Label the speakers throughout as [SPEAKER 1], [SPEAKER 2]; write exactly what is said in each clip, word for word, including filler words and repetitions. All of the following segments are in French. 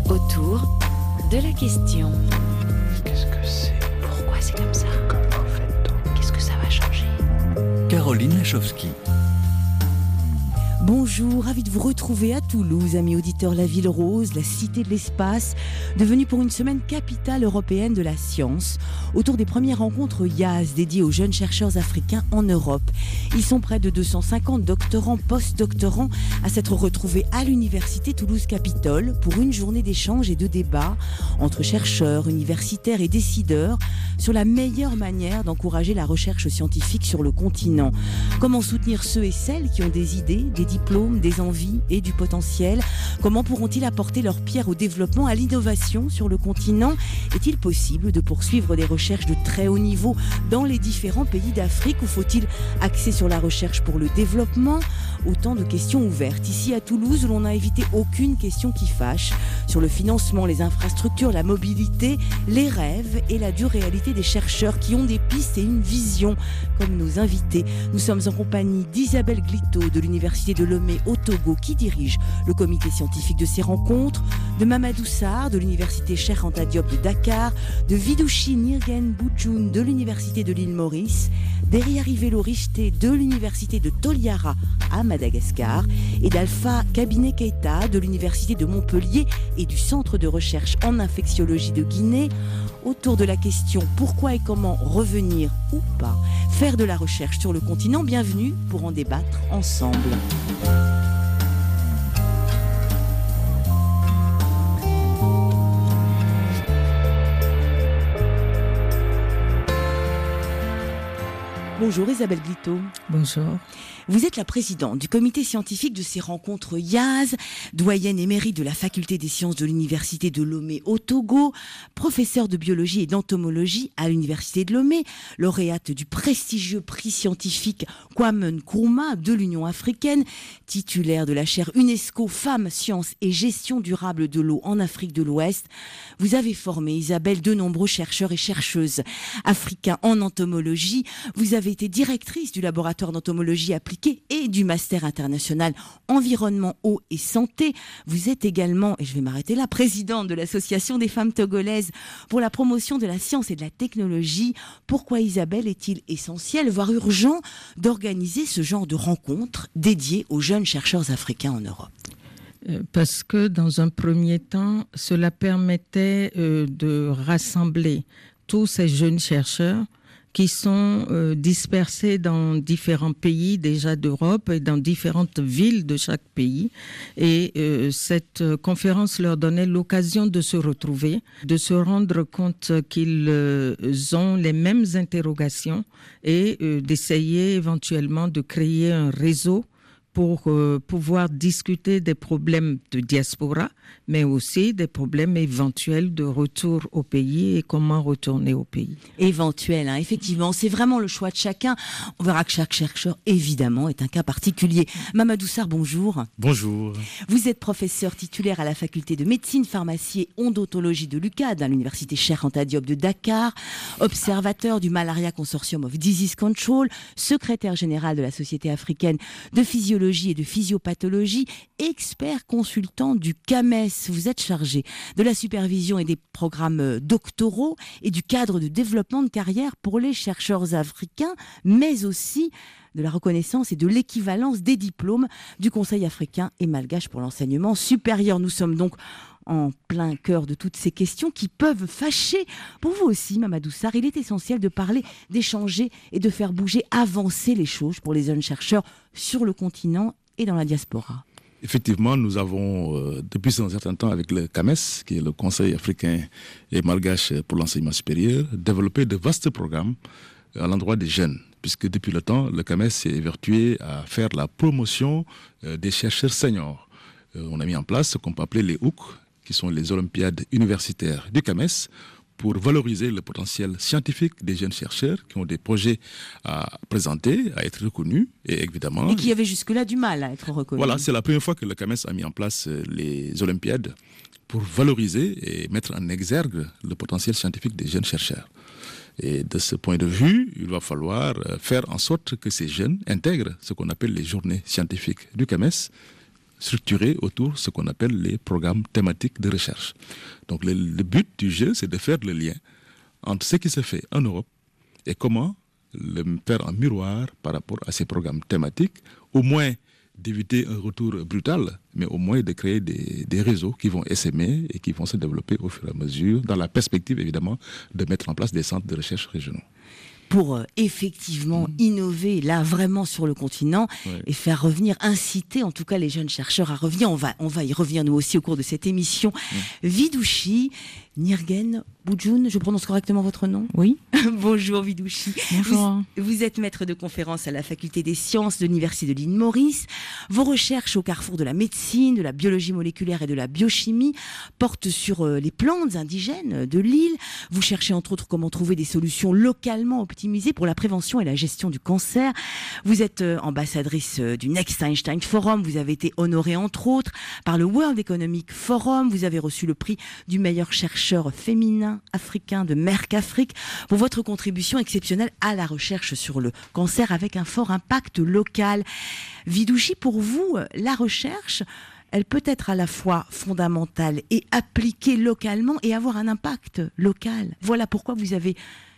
[SPEAKER 1] Autour de la question.
[SPEAKER 2] Qu'est-ce que c'est ?
[SPEAKER 1] Pourquoi c'est comme ça ?
[SPEAKER 2] Comment fait-on ?
[SPEAKER 1] Qu'est-ce que ça va changer ?
[SPEAKER 3] Caroline Lachowski.
[SPEAKER 4] Bonjour, ravi de vous retrouver à Toulouse, amis auditeurs. La ville rose, la cité de l'espace, devenue pour une semaine capitale européenne de la science, autour des premières rencontres Y A S dédiées aux jeunes chercheurs africains en Europe. Ils sont près de deux cent cinquante doctorants, post-doctorants à s'être retrouvés à l'université Toulouse-Capitole pour une journée d'échange et de débat entre chercheurs, universitaires et décideurs sur la meilleure manière d'encourager la recherche scientifique sur le continent. Comment soutenir ceux et celles qui ont des idées, des diplômes, des envies et du potentiel? Comment pourront-ils apporter leur pierre au développement, à l'innovation sur le continent? Est-il possible de poursuivre des recherches de très haut niveau dans les différents pays d'Afrique, ou faut-il axer sur la recherche pour le développement? Autant de questions ouvertes. Ici à Toulouse, l'on n'a évité aucune question qui fâche sur le financement, les infrastructures, la mobilité, les rêves et la dure réalité des chercheurs qui ont des pistes et une vision, comme nos invités. Nous sommes en compagnie d'Isabelle Glito de l'université de Lomé au Togo, qui dirige le comité scientifique de ces rencontres, de Mamadou Sarr de l'université Cheikh Anta Diop de Dakar, de Vidouchi Nirgen Boujoun de l'université de l'île Maurice, d'Eriarivelo Richeté de l'université de Toliara à Madagascar et d'Alpha Kabiné Keita de l'université de Montpellier et du centre de recherche en infectiologie de Guinée, autour de la question pourquoi et comment revenir ou pas faire de la recherche sur le continent. Bienvenue pour en débattre ensemble. Bonjour Isabelle Glito.
[SPEAKER 5] Bonjour.
[SPEAKER 4] Vous êtes la présidente du comité scientifique de ces rencontres Y A S, doyenne émérite de la faculté des sciences de l'université de Lomé au Togo, professeure de biologie et d'entomologie à l'université de Lomé, lauréate du prestigieux prix scientifique Kwame Nkrumah de l'Union africaine, titulaire de la chaire UNESCO Femmes, Sciences et Gestion durable de l'eau en Afrique de l'Ouest. Vous avez formé, Isabelle, de nombreux chercheurs et chercheuses africains en entomologie. Vous avez été directrice du laboratoire d'entomologie appliquée et du master international environnement, eau et santé. Vous êtes également, et je vais m'arrêter là, présidente de l'association des femmes togolaises pour la promotion de la science et de la technologie. Pourquoi, Isabelle, est-il essentiel, voire urgent, d'organiser ce genre de rencontres dédiées aux jeunes chercheurs africains en Europe ?
[SPEAKER 5] Parce que dans un premier temps, cela permettait euh, de rassembler tous ces jeunes chercheurs qui sont euh, dispersés dans différents pays déjà d'Europe et dans différentes villes de chaque pays. Et euh, cette conférence leur donnait l'occasion de se retrouver, de se rendre compte qu'ils euh, ont les mêmes interrogations et euh, d'essayer éventuellement de créer un réseau pour euh, pouvoir discuter des problèmes de diaspora, mais aussi des problèmes éventuels de retour au pays et comment retourner au pays.
[SPEAKER 4] Éventuel, hein, effectivement, c'est vraiment le choix de chacun. On verra que chaque chercheur, évidemment, est un cas particulier. Mamadou Sarr, bonjour.
[SPEAKER 6] Bonjour.
[SPEAKER 4] Vous êtes professeur titulaire à la faculté de médecine, pharmacie et odontologie de l'U C A D, à l'université Cheikh Anta Diop de Dakar, observateur du Malaria Consortium of Disease Control, secrétaire général de la Société africaine de physiologie et de physiopathologie, expert consultant du C A M E S. Vous êtes chargé de la supervision et des programmes doctoraux et du cadre de développement de carrière pour les chercheurs africains, mais aussi de la reconnaissance et de l'équivalence des diplômes du Conseil africain et malgache pour l'enseignement supérieur. Nous sommes donc en plein cœur de toutes ces questions qui peuvent fâcher. Pour vous aussi, Mamadou Sarr, il est essentiel de parler, d'échanger et de faire bouger, avancer les choses pour les jeunes chercheurs sur le continent et dans la diaspora.
[SPEAKER 6] Effectivement, nous avons, euh, depuis un certain temps, avec le C A M E S, qui est le Conseil africain et malgache pour l'enseignement supérieur, développé de vastes programmes à l'endroit des jeunes, puisque depuis le temps, le C A M E S s'est évertué à faire la promotion euh, des chercheurs seniors. Euh, on a mis en place ce qu'on peut appeler les O U C, qui sont les Olympiades universitaires du C A M E S, pour valoriser le potentiel scientifique des jeunes chercheurs qui ont des projets à présenter, à être reconnus, et évidemment...
[SPEAKER 4] Et qui avaient jusque-là du mal à être reconnus.
[SPEAKER 6] Voilà, c'est la première fois que le C A M E S a mis en place les Olympiades pour valoriser et mettre en exergue le potentiel scientifique des jeunes chercheurs. Et de ce point de vue, il va falloir faire en sorte que ces jeunes intègrent ce qu'on appelle les journées scientifiques du C A M E S, structuré autour de ce qu'on appelle les programmes thématiques de recherche. Donc le, le but du jeu, c'est de faire le lien entre ce qui se fait en Europe et comment le faire en miroir par rapport à ces programmes thématiques, au moins d'éviter un retour brutal, mais au moins de créer des, des réseaux qui vont essaimer et qui vont se développer au fur et à mesure, dans la perspective évidemment de mettre en place des centres de recherche régionaux.
[SPEAKER 4] Pour euh, effectivement mmh. innover là vraiment sur le continent ouais. et faire revenir, inciter en tout cas les jeunes chercheurs à revenir. On va, on va y revenir nous aussi au cours de cette émission. Mmh. Vidouchi Nirgen Boujoun, je prononce correctement votre nom ?
[SPEAKER 5] Oui.
[SPEAKER 4] Bonjour Vidouchi.
[SPEAKER 5] Bonjour.
[SPEAKER 4] Vous, vous êtes maître de conférence à la faculté des sciences de l'université de l'île Maurice. Vos recherches au carrefour de la médecine, de la biologie moléculaire et de la biochimie portent sur euh, les plantes indigènes de l'île. Vous cherchez entre autres comment trouver des solutions localement optimisées pour la prévention et la gestion du cancer. Vous êtes euh, ambassadrice euh, du Next Einstein Forum. Vous avez été honorée entre autres par le World Economic Forum. Vous avez reçu le prix du meilleur chercheur féminin africain de Merck Afrique pour votre contribution exceptionnelle à la recherche sur le cancer avec un fort impact local. Vidouchi, pour vous, la recherche, elle peut être à la fois fondamentale et appliquée localement et avoir un impact local. Voilà pourquoi vous avez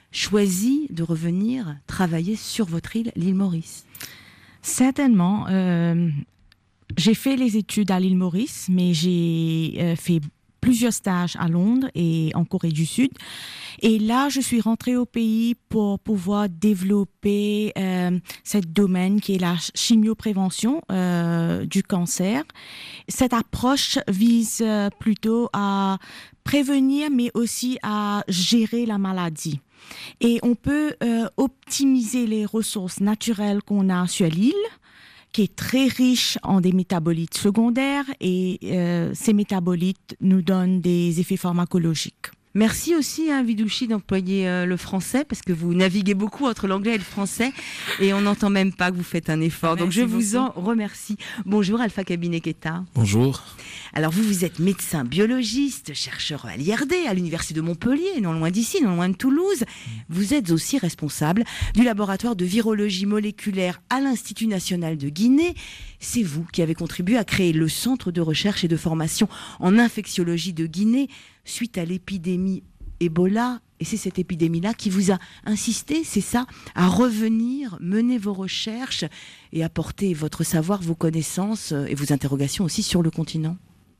[SPEAKER 4] choisi de revenir travailler sur votre île, l'île Maurice.
[SPEAKER 7] Certainement. Euh, j'ai fait les études à l'île Maurice, mais j'ai euh, fait plusieurs stages à Londres et en Corée du Sud. Et là, je suis rentrée au pays pour pouvoir développer euh, ce domaine qui est la chimioprévention euh, du cancer. Cette approche vise euh, plutôt à prévenir, mais aussi à gérer la maladie. Et on peut euh, optimiser les ressources naturelles qu'on a sur l'île, qui est très riche en des métabolites secondaires et euh, ces métabolites nous donnent des effets pharmacologiques.
[SPEAKER 4] Merci aussi, hein, Vidouchi, d'employer euh, le français, parce que vous naviguez beaucoup entre l'anglais et le français, et on n'entend même pas que vous faites un effort. Merci. Donc je vous en remercie. Bonjour Alpha Kabine-Keta.
[SPEAKER 8] Bonjour.
[SPEAKER 4] Alors vous, vous êtes médecin biologiste, chercheur à l'I R D, à l'Université de Montpellier, non loin d'ici, non loin de Toulouse. Vous êtes aussi responsable du laboratoire de virologie moléculaire à l'Institut national de Guinée. C'est vous qui avez contribué à créer le Centre de recherche et de formation en infectiologie de Guinée suite à l'épidémie Ebola. Et c'est cette épidémie-là qui vous a insisté, c'est ça, à revenir, mener vos recherches et apporter votre savoir, vos connaissances et vos interrogations aussi sur le continent.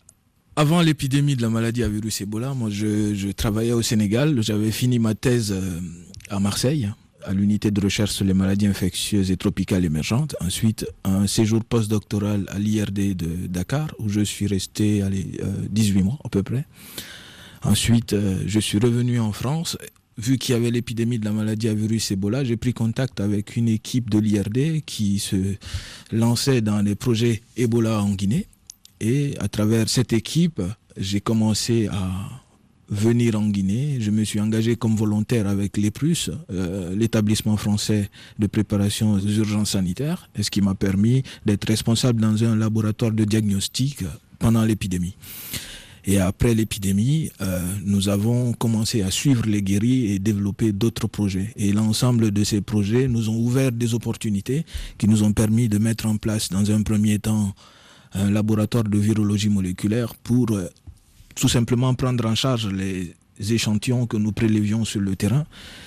[SPEAKER 8] Avant l'épidémie de la maladie à virus Ebola, moi je, je travaillais au Sénégal. J'avais fini ma thèse à Marseille, à l'unité de recherche sur les maladies infectieuses et tropicales émergentes. Ensuite, un séjour postdoctoral à l'I R D de Dakar, où je suis resté allez, euh, dix-huit mois à peu près. Ensuite, euh, je suis revenu en France. Vu qu'il y avait l'épidémie de la maladie à virus Ebola, j'ai pris contact avec une équipe de l'I R D qui se lançait dans les projets Ebola en Guinée. Et à travers cette équipe, j'ai commencé à venir en Guinée. Je me suis engagé comme volontaire avec l'EPRUS, euh, l'établissement français de préparation aux urgences sanitaires, ce qui m'a permis d'être responsable dans un laboratoire de diagnostic pendant l'épidémie. Et après l'épidémie, euh, nous avons commencé à suivre les guéris et développer d'autres projets. Et l'ensemble de ces projets nous ont ouvert des opportunités qui nous ont permis de mettre en place, dans un premier temps, un laboratoire de virologie moléculaire pour euh, tout simplement prendre en charge les échantillons que nous prélevions sur le terrain.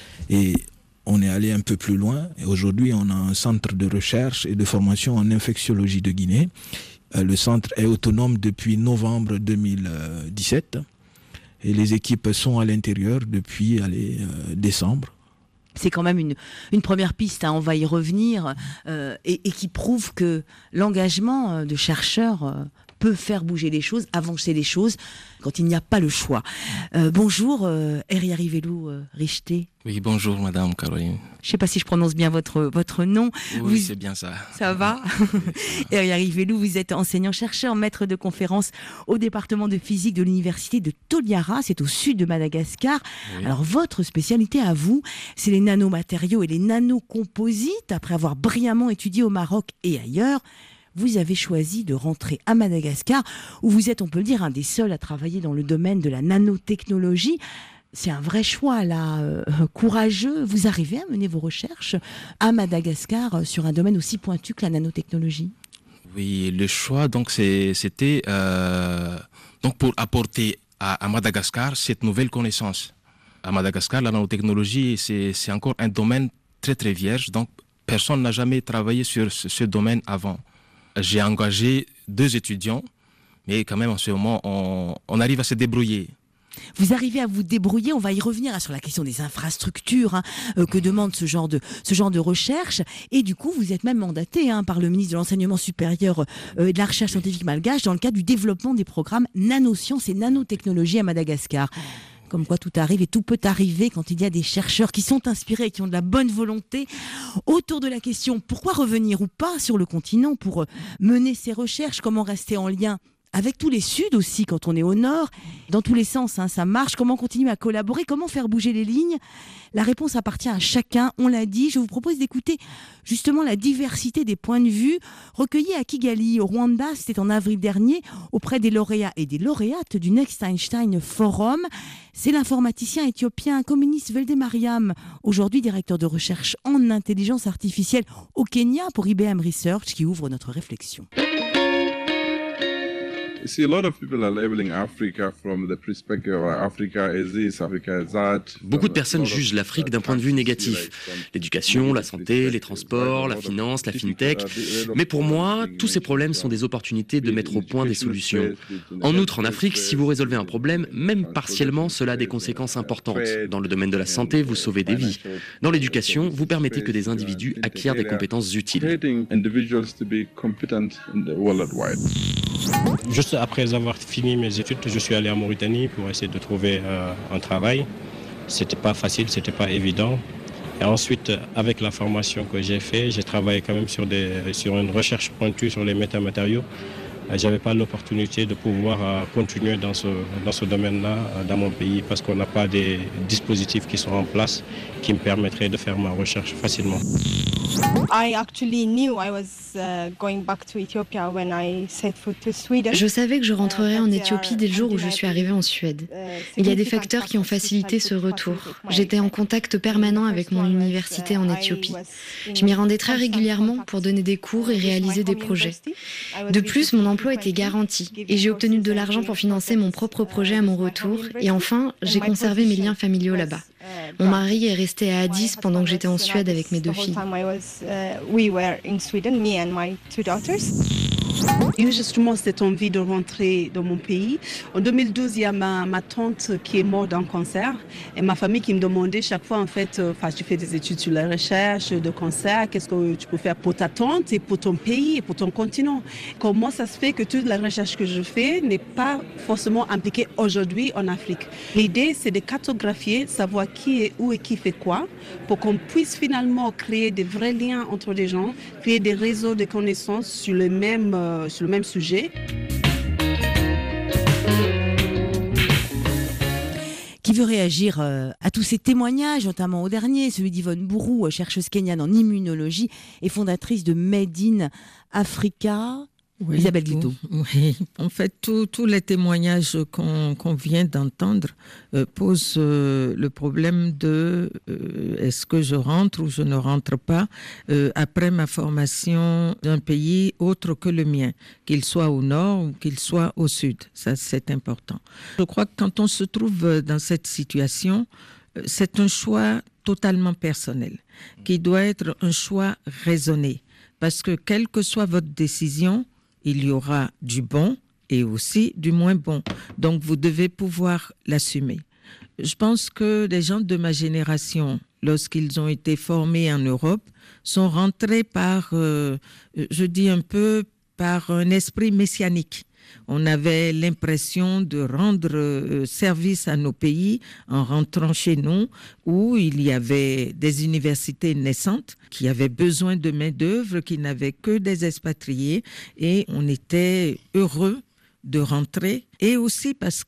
[SPEAKER 8] Et on est allé un peu plus loin. Et aujourd'hui, on a un centre de recherche et de formation en infectiologie de Guinée. Le centre est autonome depuis novembre deux mille dix-sept et les équipes sont à l'intérieur depuis allez, euh, décembre.
[SPEAKER 4] C'est quand même une, une première piste, hein, on va y revenir, euh, et, et qui prouve que l'engagement de chercheurs euh, peut faire bouger les choses, avancer les choses, quand il n'y a pas le choix. Euh, bonjour, euh, Eriarivelou euh, Richté.
[SPEAKER 2] Oui, bonjour Madame Caroline.
[SPEAKER 4] Je ne sais pas si je prononce bien votre, votre nom.
[SPEAKER 2] Oui,
[SPEAKER 4] vous...
[SPEAKER 2] c'est bien ça.
[SPEAKER 4] Ça va. Eriarivelou, vous êtes enseignant-chercheur, maître de conférence au département de physique de l'université de Toliara, c'est au sud de Madagascar. Oui. Alors votre spécialité à vous, c'est les nanomatériaux et les nanocomposites. Après avoir brillamment étudié au Maroc et ailleurs, vous avez choisi de rentrer à Madagascar, où vous êtes, on peut le dire, un des seuls à travailler dans le domaine de la nanotechnologie. C'est un vrai choix, là, euh, courageux. Vous arrivez à mener vos recherches à Madagascar sur un domaine aussi pointu que la nanotechnologie ?
[SPEAKER 2] Oui, le choix, donc, c'est, c'était euh, donc pour apporter à, à Madagascar cette nouvelle connaissance. À Madagascar, la nanotechnologie, c'est, c'est encore un domaine très, très vierge. Donc, personne n'a jamais travaillé sur ce, ce domaine avant. J'ai engagé deux étudiants, mais quand même, en ce moment, on, on arrive à se débrouiller.
[SPEAKER 4] Vous arrivez à vous débrouiller, on va y revenir hein, sur la question des infrastructures hein, euh, que demande ce genre, de, ce genre de recherche. Et du coup, vous êtes même mandaté hein, par le ministre de l'Enseignement supérieur euh, et de la Recherche scientifique malgache dans le cadre du développement des programmes nanosciences et nanotechnologies à Madagascar. Comme quoi tout arrive et tout peut arriver quand il y a des chercheurs qui sont inspirés et qui ont de la bonne volonté. Autour de la question, pourquoi revenir ou pas sur le continent pour mener ces recherches, comment rester en lien avec tous les Suds aussi, quand on est au Nord, dans tous les sens, hein, ça marche. Comment continuer à collaborer? Comment faire bouger les lignes? La réponse appartient à chacun, on l'a dit. Je vous propose d'écouter justement la diversité des points de vue recueillis à Kigali, au Rwanda. C'était en avril dernier, auprès des lauréats et des lauréates du Next Einstein Forum. C'est l'informaticien éthiopien communiste Velde Mariam, aujourd'hui directeur de recherche en intelligence artificielle au Kenya pour I B M Research, qui ouvre notre réflexion.
[SPEAKER 9] See, a lot of people are labeling Africa from the perspective of Africa is this, Africa is that.
[SPEAKER 10] Beaucoup de personnes jugent l'Afrique d'un point de vue négatif. L'éducation, la santé, les transports, la finance, la fintech. Mais pour moi, tous ces problèmes sont des opportunités de mettre au point des solutions. En outre, en Afrique, si vous résolvez un problème, même partiellement, cela a des conséquences importantes. Dans le domaine de la santé, vous sauvez des vies. Dans l'éducation, vous permettez que des individus acquièrent des compétences utiles.
[SPEAKER 11] Juste après avoir fini mes études, je suis allé en Mauritanie pour essayer de trouver euh, un travail. C'était pas facile, c'était pas évident. Et ensuite, avec la formation que j'ai faite, j'ai travaillé quand même sur, des, sur une recherche pointue sur les métamatériaux. J'avais pas l'opportunité de pouvoir euh, continuer dans ce, dans ce domaine-là euh, dans mon pays parce qu'on n'a pas des dispositifs qui sont en place qui me permettraient de faire ma recherche facilement.
[SPEAKER 12] Je savais que je rentrerais en Éthiopie dès le jour où je suis arrivée en Suède. Il y a des facteurs qui ont facilité ce retour. J'étais en contact permanent avec mon université en Éthiopie. Je m'y rendais très régulièrement pour donner des cours et réaliser des projets. De plus, mon emploi était garanti et j'ai obtenu de l'argent pour financer mon propre projet à mon retour. Et enfin, j'ai conservé mes liens familiaux là-bas. Mon mari est resté à Addis pendant que j'étais en Suède avec mes deux filles.
[SPEAKER 13] Justement, cette envie de rentrer dans mon pays. En deux mille douze, il y a ma, ma tante qui est morte d'un cancer et ma famille qui me demandait chaque fois, en fait, enfin, tu fais des études sur la recherche de cancer, qu'est-ce que tu peux faire pour ta tante et pour ton pays et pour ton continent? Comment ça se fait que toute la recherche que je fais n'est pas forcément impliquée aujourd'hui en Afrique? L'idée, c'est de cartographier, savoir qui est où et qui fait quoi, pour qu'on puisse finalement créer des vrais liens entre les gens, créer des réseaux de connaissances sur le même, euh, sur le même sujet.
[SPEAKER 4] Qui veut réagir euh, à tous ces témoignages, notamment au dernier, celui d'Yvonne Bourou, chercheuse kenyane en immunologie et fondatrice de Made in Africa.
[SPEAKER 5] Oui,
[SPEAKER 4] Isabelle Guiteau.
[SPEAKER 5] Oui, en fait, tous les témoignages qu'on qu'on vient d'entendre euh, posent euh, le problème de euh, est-ce que je rentre ou je ne rentre pas euh, après ma formation d'un pays autre que le mien, qu'il soit au nord ou qu'il soit au sud. Ça, c'est important. Je crois que quand on se trouve dans cette situation, c'est un choix totalement personnel, qui doit être un choix raisonné. Parce que quelle que soit votre décision, il y aura du bon et aussi du moins bon. Donc, vous devez pouvoir l'assumer. Je pense que les gens de ma génération, lorsqu'ils ont été formés en Europe, sont rentrés par, euh, je dis un peu, par un esprit messianique. On avait l'impression de rendre euh, service à nos pays en rentrant chez nous, où il y avait des universités naissantes qui avaient besoin de main-d'œuvre, qui n'avaient que des expatriés, et on était heureux de rentrer. Et aussi parce que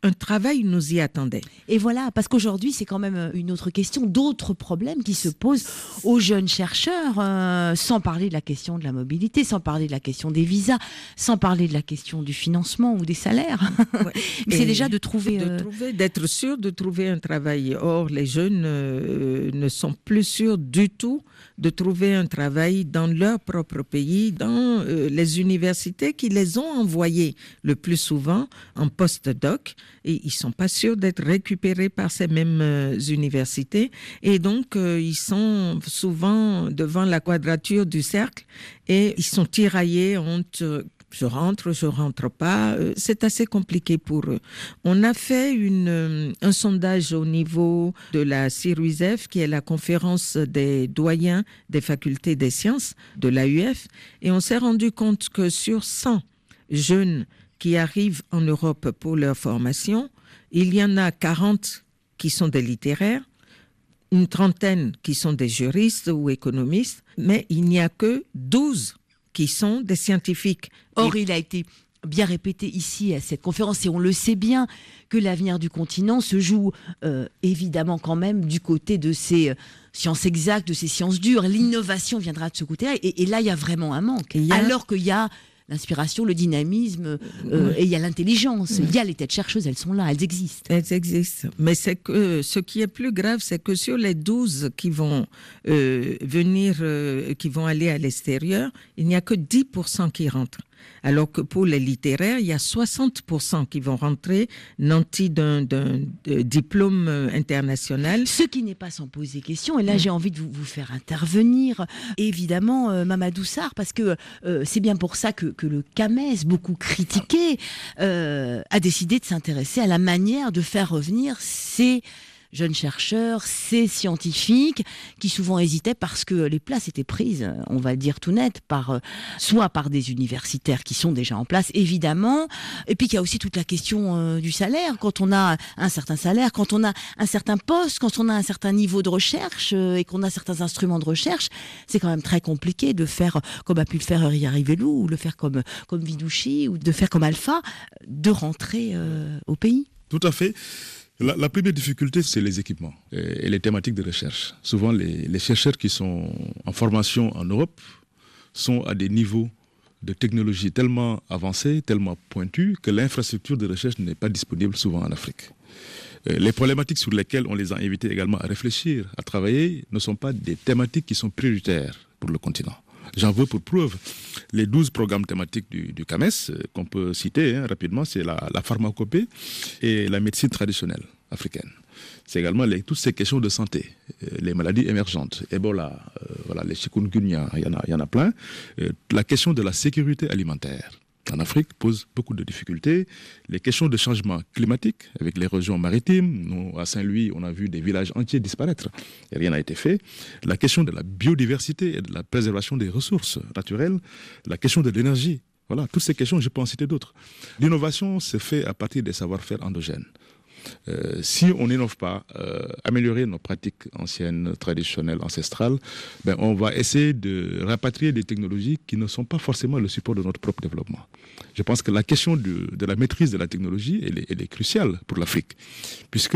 [SPEAKER 5] un travail nous y attendait.
[SPEAKER 4] Et voilà, parce qu'aujourd'hui, c'est quand même une autre question, d'autres problèmes qui se posent aux jeunes chercheurs, euh, sans parler de la question de la mobilité, sans parler de la question des visas, sans parler de la question du financement ou des salaires. Ouais. C'est déjà de trouver...
[SPEAKER 5] De
[SPEAKER 4] euh...
[SPEAKER 5] trouver, d'être sûr de trouver un travail. Or, les jeunes euh, ne sont plus sûrs du tout de trouver un travail dans leur propre pays, dans euh, les universités qui les ont envoyés le plus souvent en post-doc, et ils ne sont pas sûrs d'être récupérés par ces mêmes euh, universités. Et donc, euh, ils sont souvent devant la quadrature du cercle et ils sont tiraillés entre... Je rentre, je rentre pas. C'est assez compliqué pour eux. On a fait une, un sondage au niveau de la C I R U S E F, qui est la conférence des doyens des facultés des sciences de l'A U F, et on s'est rendu compte que sur cent jeunes qui arrivent en Europe pour leur formation, il y en a quarante qui sont des littéraires, une trentaine qui sont des juristes ou économistes, mais il n'y a que douze qui sont des scientifiques.
[SPEAKER 4] Or, il a été bien répété ici à cette conférence, et on le sait bien, que l'avenir du continent se joue euh, évidemment quand même du côté de ces euh, sciences exactes, de ces sciences dures. L'innovation viendra de ce côté-là, et, et là, il y a vraiment un manque. A... Alors qu'il y a l'inspiration, le dynamisme, euh, oui. et il y a l'intelligence. Oui. Il y a les têtes chercheuses, elles sont là, elles existent.
[SPEAKER 5] Elles existent. Mais c'est que, ce qui est plus grave, c'est que sur les douze qui vont euh, venir, euh, qui vont aller à l'extérieur, il n'y a que dix pour cent qui rentrent. Alors que pour les littéraires, il y a soixante pour cent qui vont rentrer nantis d'un, d'un, d'un diplôme international.
[SPEAKER 4] Ce qui n'est pas sans poser question. Et là, mmh. j'ai envie de vous, vous faire intervenir, évidemment, euh, Mamadou Sarr, parce que euh, c'est bien pour ça que, que le CAMES, beaucoup critiqué, euh, a décidé de s'intéresser à la manière de faire revenir ces jeunes chercheurs, ces scientifiques qui souvent hésitaient parce que les places étaient prises, on va le dire tout net, par, soit par des universitaires qui sont déjà en place, évidemment, et puis qu'il y a aussi toute la question euh, du salaire. Quand on a un certain salaire, quand on a un certain poste, quand on a un certain niveau de recherche euh, et qu'on a certains instruments de recherche, c'est quand même très compliqué de faire comme a pu le faire Ria Rivelou, ou le faire comme, comme Vidouchi, ou de faire comme Alpha, de rentrer euh, au pays.
[SPEAKER 6] Tout à fait. La, la première difficulté, c'est les équipements et, et les thématiques de recherche. Souvent, les, les chercheurs qui sont en formation en Europe sont à des niveaux de technologie tellement avancés, tellement pointus, que l'infrastructure de recherche n'est pas disponible souvent en Afrique. Les problématiques sur lesquelles on les a invités également à réfléchir, à travailler, ne sont pas des thématiques qui sont prioritaires pour le continent. J'en veux pour preuve les douze programmes thématiques du, du CAMES, euh, qu'on peut citer hein, rapidement, c'est la, la pharmacopée et la médecine traditionnelle africaine. C'est également les, toutes ces questions de santé, euh, les maladies émergentes, Ebola, euh, voilà, les chikungunya, il y en a, il y en a plein. Euh, la question de la sécurité alimentaire en Afrique pose beaucoup de difficultés. Les questions de changement climatique avec l'érosion maritime. Nous, à Saint-Louis, on a vu des villages entiers disparaître et rien n'a été fait. La question de la biodiversité et de la préservation des ressources naturelles. La question de l'énergie. Voilà, toutes ces questions, je peux en citer d'autres. L'innovation se fait à partir des savoir-faire endogènes. Euh, si on n'innove pas, euh, améliorer nos pratiques anciennes, traditionnelles, ancestrales, ben on va essayer de rapatrier des technologies qui ne sont pas forcément le support de notre propre développement. Je pense que la question de, de la maîtrise de la technologie, elle est, elle est cruciale pour l'Afrique, puisque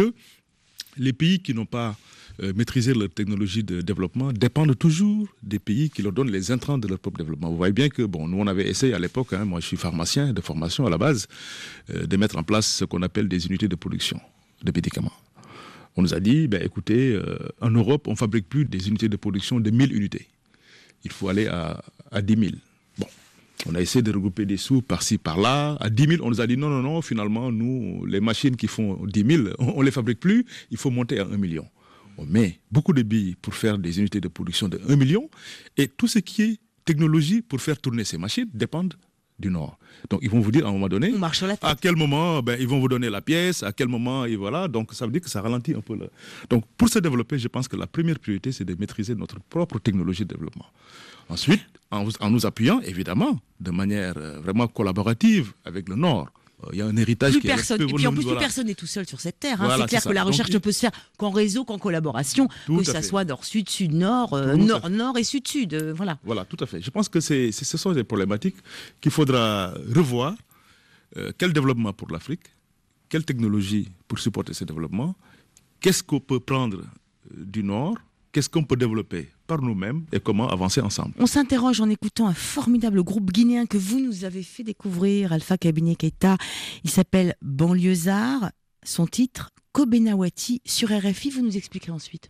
[SPEAKER 6] les pays qui n'ont pas euh, maîtrisé leur technologie de développement dépendent toujours des pays qui leur donnent les intrants de leur propre développement. Vous voyez bien que, bon, nous on avait essayé à l'époque, hein, moi je suis pharmacien de formation à la base, euh, de mettre en place ce qu'on appelle des unités de production de médicaments. On nous a dit, ben, écoutez, euh, en Europe, on ne fabrique plus des unités de production de mille unités. Il faut aller à, à dix mille. Bon, on a essayé de regrouper des sous par-ci, par-là. À dix mille, on nous a dit, non, non, non, finalement, nous, les machines qui font dix mille, on ne les fabrique plus, il faut monter à un million. On met beaucoup de billes pour faire des unités de production de un million, et tout ce qui est technologie pour faire tourner ces machines dépendent du Nord. Donc ils vont vous dire à un moment donné, à quel moment ben, ils vont vous donner la pièce, à quel moment, et voilà. Donc ça veut dire que ça ralentit un peu. Le... Donc pour se développer, je pense que la première priorité, c'est de maîtriser notre propre technologie de développement. Ensuite, en, en nous appuyant, évidemment, de manière euh, vraiment collaborative avec le Nord. Il y a un héritage
[SPEAKER 4] plus
[SPEAKER 6] qui
[SPEAKER 4] personne,
[SPEAKER 6] est...
[SPEAKER 4] Et puis en plus,
[SPEAKER 6] voilà.
[SPEAKER 4] plus personne n'est tout seul sur cette terre. Hein.
[SPEAKER 6] Voilà,
[SPEAKER 4] c'est clair
[SPEAKER 6] c'est
[SPEAKER 4] que la recherche
[SPEAKER 6] Donc,
[SPEAKER 4] ne peut se faire qu'en réseau, qu'en collaboration, que ça fait. soit nord-sud, sud-nord, euh, nord-nord et sud-sud. Euh, voilà.
[SPEAKER 6] Voilà, tout à fait. Je pense que c'est, c'est, ce sont des problématiques qu'il faudra revoir. Euh, quel développement pour l'Afrique ? quelle technologie pour supporter ce développement, qu'est-ce qu'on peut prendre du Nord, qu'est-ce qu'on peut développer par nous-mêmes et comment avancer ensemble.
[SPEAKER 4] On s'interroge en écoutant un formidable groupe guinéen que vous nous avez fait découvrir, Alpha Kabiné Keïta. Il s'appelle Banlieusards. Son titre, Kobenawati, sur R F I. Vous nous expliquerez ensuite.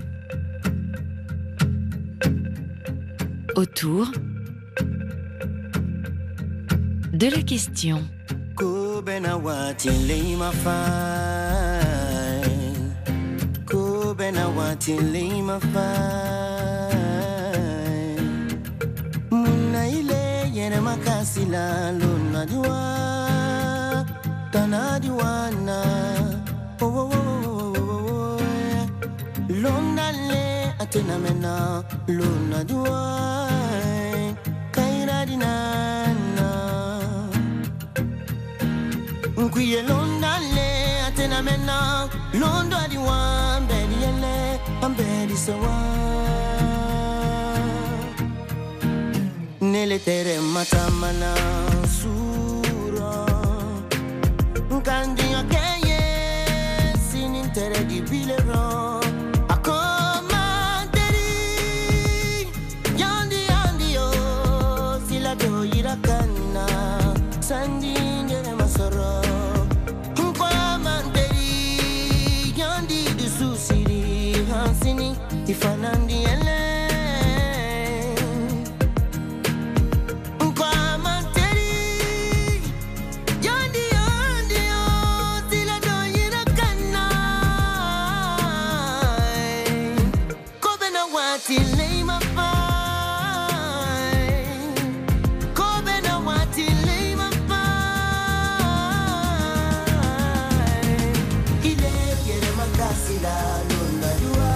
[SPEAKER 1] Autour de la question.
[SPEAKER 14] Kobenawati leima fai, Kobenawati leima fai, Muna ile yene makasila luna diwa, tana diwana, oh oh oh oh oh, luna le atena mena, luna diwa, kaira dinana. Kuye londa le atena mena londo adi wan bedi ele ambedi sawa nele tere matamana sura kandi akeye sinin tere di bilero akoma deri yandi yandi yo sila do irakana sandi ngere masoro Ifanandi ele Nkwa manteri Yandi yandi yo Sila doyira kana Kobenawati leima fai Kobenawati leima fai Ile yere makasi la luna dua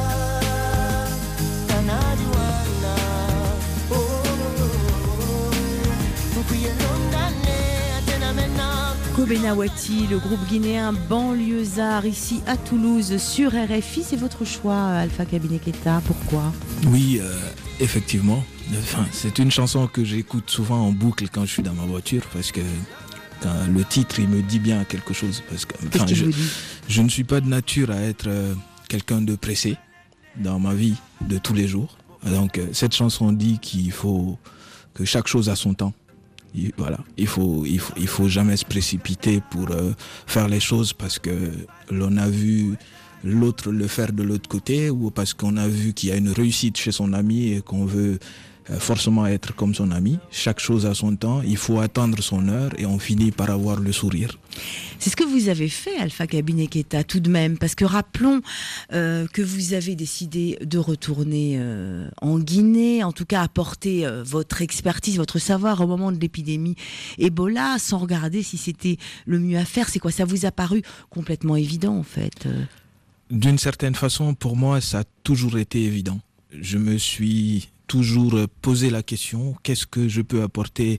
[SPEAKER 4] Kobenawati, le groupe guinéen Banlieusards, ici à Toulouse, sur R F I. C'est votre choix, Alpha Kabiné Keïta. Pourquoi ?
[SPEAKER 8] Oui, euh, effectivement. Enfin, c'est une chanson que j'écoute souvent en boucle quand je suis dans ma voiture, parce que quand le titre, il me dit bien quelque chose. Parce que, enfin,
[SPEAKER 4] Qu'est-ce qu'il
[SPEAKER 8] je,
[SPEAKER 4] vous dit ?
[SPEAKER 8] je ne suis pas de nature à être euh, quelqu'un de pressé dans ma vie de tous les jours. Donc, euh, cette chanson dit qu'il faut que chaque chose a son temps. Il, voilà, il faut, il faut, il faut jamais se précipiter pour euh, faire les choses parce que l'on a vu l'autre le faire de l'autre côté ou parce qu'on a vu qu'il y a une réussite chez son ami et qu'on veut euh, forcément être comme son ami. Chaque chose a son temps, il faut attendre son heure et on finit par avoir le sourire.
[SPEAKER 4] C'est ce que vous avez fait, Alpha Kabiné Keïta, tout de même, parce que rappelons euh, que vous avez décidé de retourner euh, en Guinée, en tout cas apporter euh, votre expertise, votre savoir au moment de l'épidémie Ebola, sans regarder si c'était le mieux à faire. C'est quoi ? Ça vous a paru complètement évident, en fait ?
[SPEAKER 8] D'une certaine façon, pour moi, ça a toujours été évident. Je me suis toujours posé la question, qu'est-ce que je peux apporter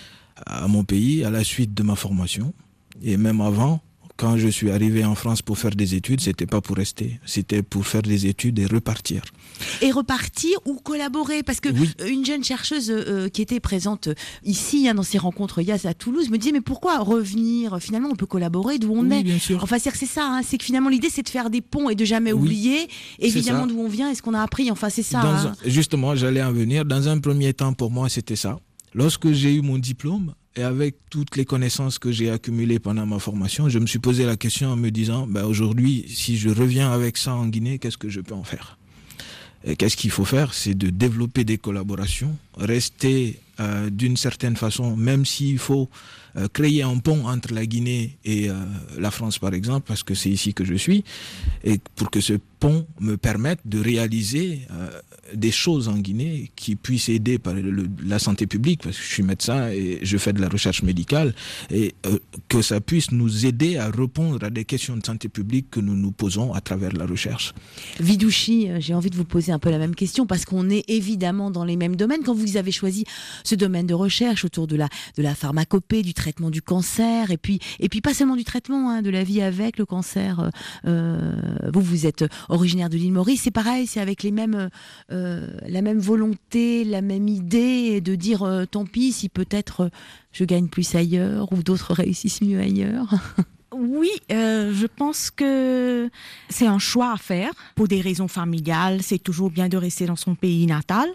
[SPEAKER 8] à mon pays à la suite de ma formation ? Et même avant, quand je suis arrivé en France pour faire des études, c'était pas pour rester, c'était pour faire des études et repartir.
[SPEAKER 4] Et repartir ou collaborer, parce que
[SPEAKER 8] oui.
[SPEAKER 4] Une jeune chercheuse euh, qui était présente ici hein, dans ces rencontres I A S à Toulouse me disait mais pourquoi revenir ? Finalement on peut collaborer d'où on
[SPEAKER 8] oui,
[SPEAKER 4] est.
[SPEAKER 8] Bien sûr.
[SPEAKER 4] Enfin c'est que c'est ça, hein, c'est que finalement l'idée c'est de faire des ponts et de jamais oui. oublier évidemment d'où on vient et ce qu'on a appris. Enfin c'est ça.
[SPEAKER 8] Dans
[SPEAKER 4] hein.
[SPEAKER 8] un, justement j'allais en venir. Dans un premier temps pour moi c'était ça. Lorsque j'ai eu mon diplôme, et avec toutes les connaissances que j'ai accumulées pendant ma formation, je me suis posé la question en me disant, bah aujourd'hui, si je reviens avec ça en Guinée, qu'est-ce que je peux en faire ? Et qu'est-ce qu'il faut faire ? C'est de développer des collaborations, rester euh, d'une certaine façon, même s'il faut euh, créer un pont entre la Guinée et euh, la France, par exemple, parce que c'est ici que je suis, et pour que ce pont me permette de réaliser euh, des choses en Guinée qui puissent aider par le, la santé publique, parce que je suis médecin et je fais de la recherche médicale, et euh, que ça puisse nous aider à répondre à des questions de santé publique que nous nous posons à travers la recherche.
[SPEAKER 4] Vidouchi, j'ai envie de vous poser un peu la même question, parce qu'on est évidemment dans les mêmes domaines. Quand vous avez choisi ce domaine de recherche autour de la, de la pharmacopée, du traitement du cancer, et puis, et puis pas seulement du traitement, hein, de la vie avec le cancer, euh, vous, vous êtes originaire de l'île Maurice, c'est pareil, c'est avec les mêmes, euh, la même volonté, la même idée de dire euh, tant pis si peut-être euh, je gagne plus ailleurs ou d'autres réussissent mieux ailleurs.
[SPEAKER 7] Oui, euh, je pense que c'est un choix à faire. Pour des raisons familiales, c'est toujours bien de rester dans son pays natal.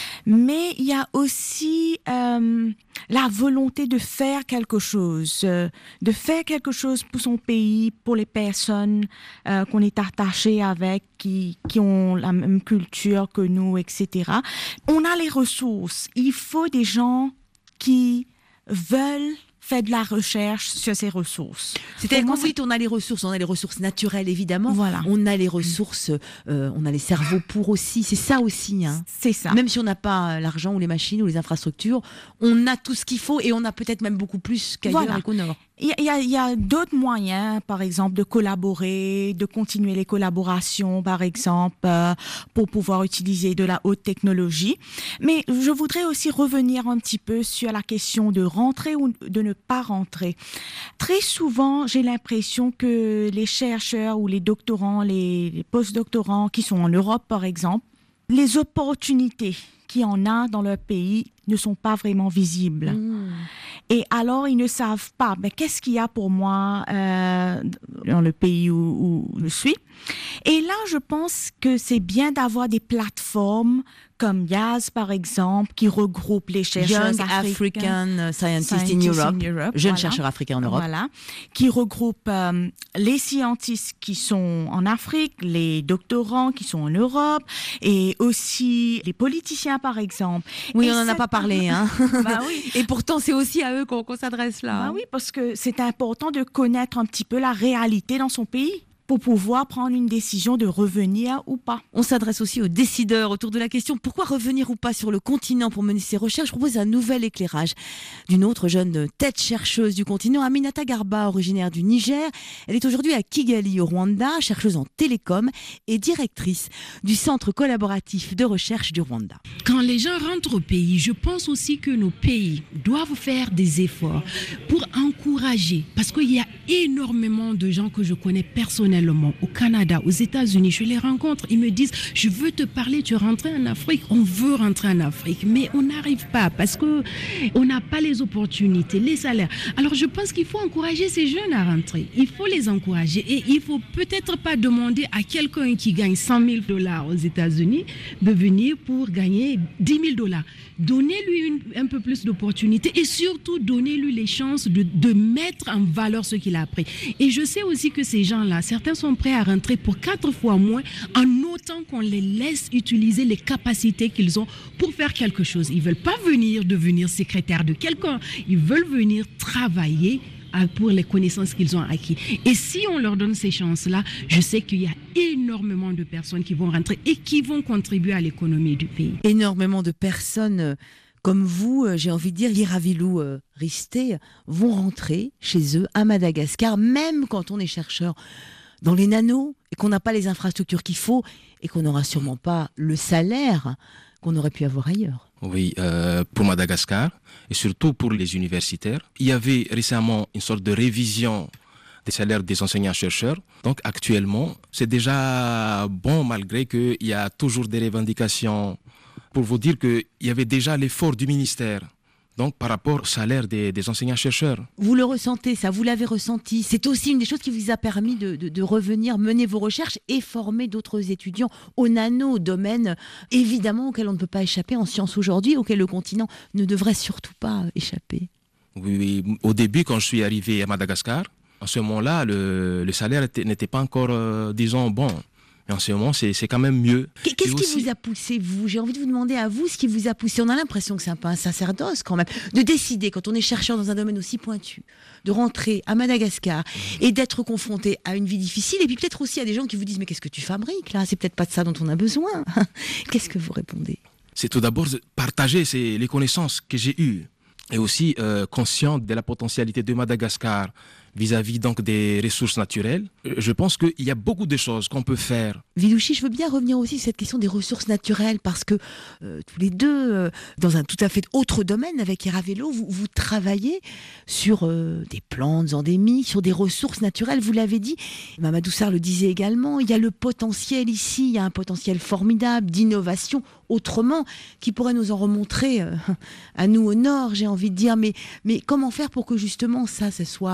[SPEAKER 7] Mais il y a aussi euh, la volonté de faire quelque chose, euh, de faire quelque chose pour son pays, pour les personnes euh, qu'on est attaché avec, qui, qui ont la même culture que nous, et cetera. On a les ressources. Il faut des gens qui veulent faire de la recherche sur ces ressources.
[SPEAKER 4] C'est-à-dire qu'en fait, on a les ressources, on a les ressources naturelles évidemment,
[SPEAKER 7] voilà.
[SPEAKER 4] On a les ressources, euh, on a les cerveaux pour aussi, c'est ça aussi. Hein.
[SPEAKER 7] C'est ça.
[SPEAKER 4] Même si on n'a pas l'argent ou les machines ou les infrastructures, on a tout ce qu'il faut et on a peut-être même beaucoup plus qu'ailleurs
[SPEAKER 7] voilà.
[SPEAKER 4] et qu'au Nord.
[SPEAKER 7] Il y a, il y a d'autres moyens, par exemple, de collaborer, de continuer les collaborations, par exemple, euh, pour pouvoir utiliser de la haute technologie. Mais je voudrais aussi revenir un petit peu sur la question de rentrer ou de ne pas rentrer. Très souvent, j'ai l'impression que les chercheurs ou les doctorants, les, les post-doctorants qui sont en Europe, par exemple, les opportunités qu'il y en a dans leur pays ne sont pas vraiment visibles. Mmh. Et alors, ils ne savent pas, ben, qu'est-ce qu'il y a pour moi euh, dans le pays où, où je suis. Et là, je pense que c'est bien d'avoir des plateformes comme Yaz, par exemple, qui regroupe les chercheurs
[SPEAKER 4] Young
[SPEAKER 7] africains,
[SPEAKER 4] African Scientists,
[SPEAKER 7] Scientists
[SPEAKER 4] in Europe,
[SPEAKER 7] in Europe
[SPEAKER 4] jeunes
[SPEAKER 7] voilà.
[SPEAKER 4] chercheurs africains en Europe.
[SPEAKER 7] Voilà, qui regroupe euh, les scientifiques qui sont en Afrique, les doctorants qui sont en Europe, et aussi les politiciens, par exemple.
[SPEAKER 4] Oui,
[SPEAKER 7] et
[SPEAKER 4] on n'en a pas parlé. Hein.
[SPEAKER 7] Bah oui.
[SPEAKER 4] Et pourtant, c'est aussi à eux qu'on, qu'on s'adresse là.
[SPEAKER 7] Bah oui, parce que c'est important de connaître un petit peu la réalité dans son pays pour pouvoir prendre une décision de revenir ou pas.
[SPEAKER 4] On s'adresse aussi aux décideurs autour de la question pourquoi revenir ou pas sur le continent pour mener ses recherches. Je propose un nouvel éclairage d'une autre jeune tête chercheuse du continent, Aminata Garba, originaire du Niger. Elle est aujourd'hui à Kigali, au Rwanda, chercheuse en télécom et directrice du Centre collaboratif de recherche du Rwanda.
[SPEAKER 15] Quand les gens rentrent au pays, je pense aussi que nos pays doivent faire des efforts pour encourager, parce qu'il y a énormément de gens que je connais personnellement au Canada, aux États-Unis, je les rencontre, ils me disent je veux te parler, tu es rentré en Afrique, on veut rentrer en Afrique, mais on n'arrive pas parce que on n'a pas les opportunités, les salaires. Alors je pense qu'il faut encourager ces jeunes à rentrer, il faut les encourager et il faut peut-être pas demander à quelqu'un qui gagne cent mille dollars aux États-Unis de venir pour gagner dix mille dollars. Donnez-lui une, un peu plus d'opportunités et surtout donnez-lui les chances de, de mettre en valeur ce qu'il a appris. Et je sais aussi que ces gens-là, certains sont prêts à rentrer pour quatre fois moins en autant qu'on les laisse utiliser les capacités qu'ils ont pour faire quelque chose. Ils ne veulent pas venir devenir secrétaire de quelqu'un, ils veulent venir travailler pour les connaissances qu'ils ont acquises. Et si on leur donne ces chances-là, je sais qu'il y a énormément de personnes qui vont rentrer et qui vont contribuer à l'économie du pays.
[SPEAKER 4] Énormément de personnes comme vous, j'ai envie de dire, Iravilou euh, Risté, vont rentrer chez eux à Madagascar, même quand on est chercheur dans les nanos et qu'on n'a pas les infrastructures qu'il faut et qu'on n'aura sûrement pas le salaire qu'on aurait pu avoir ailleurs.
[SPEAKER 2] Oui, euh, pour Madagascar et surtout pour les universitaires. Il y avait récemment une sorte de révision des salaires des enseignants-chercheurs. Donc actuellement, c'est déjà bon malgré qu'il y a toujours des revendications. Pour vous dire qu'il y avait déjà l'effort du ministère. Donc, par rapport au salaire des, des enseignants-chercheurs.
[SPEAKER 4] Vous le ressentez, ça, vous l'avez ressenti. C'est aussi une des choses qui vous a permis de, de, de revenir mener vos recherches et former d'autres étudiants au nano, domaine évidemment auquel on ne peut pas échapper en sciences aujourd'hui, auquel le continent ne devrait surtout pas échapper.
[SPEAKER 2] Oui, oui. Au début, quand je suis arrivé à Madagascar, en ce moment-là, le, le salaire était, n'était pas encore, euh, disons, bon. Mais en ce moment, c'est, c'est quand même mieux.
[SPEAKER 4] Qu'est-ce
[SPEAKER 2] et
[SPEAKER 4] qui
[SPEAKER 2] aussi...
[SPEAKER 4] vous a poussé, vous ? J'ai envie de vous demander à vous ce qui vous a poussé. On a l'impression que c'est un peu un sacerdoce quand même, de décider, quand on est chercheur dans un domaine aussi pointu, de rentrer à Madagascar mmh. et d'être confronté à une vie difficile. Et puis peut-être aussi à des gens qui vous disent « Mais qu'est-ce que tu fabriques là ? C'est peut-être pas de ça dont on a besoin. » Qu'est-ce que vous répondez ?
[SPEAKER 2] C'est tout d'abord partager c'est les connaissances que j'ai eues. Et aussi euh, conscient de la potentialité de Madagascar vis-à-vis donc des ressources naturelles. Je pense qu'il y a beaucoup de choses qu'on peut faire.
[SPEAKER 4] Vilouchi, je veux bien revenir aussi sur cette question des ressources naturelles parce que euh, tous les deux, euh, dans un tout à fait autre domaine avec Iravello, vous, vous travaillez sur euh, des plantes endémiques, sur des ressources naturelles, vous l'avez dit. Mamadou Sarr le disait également, il y a le potentiel ici, il y a un potentiel formidable d'innovation autrement qui pourrait nous en remontrer euh, à nous au nord, j'ai envie de dire. Mais, mais comment faire pour que justement ça, ça soit... Euh,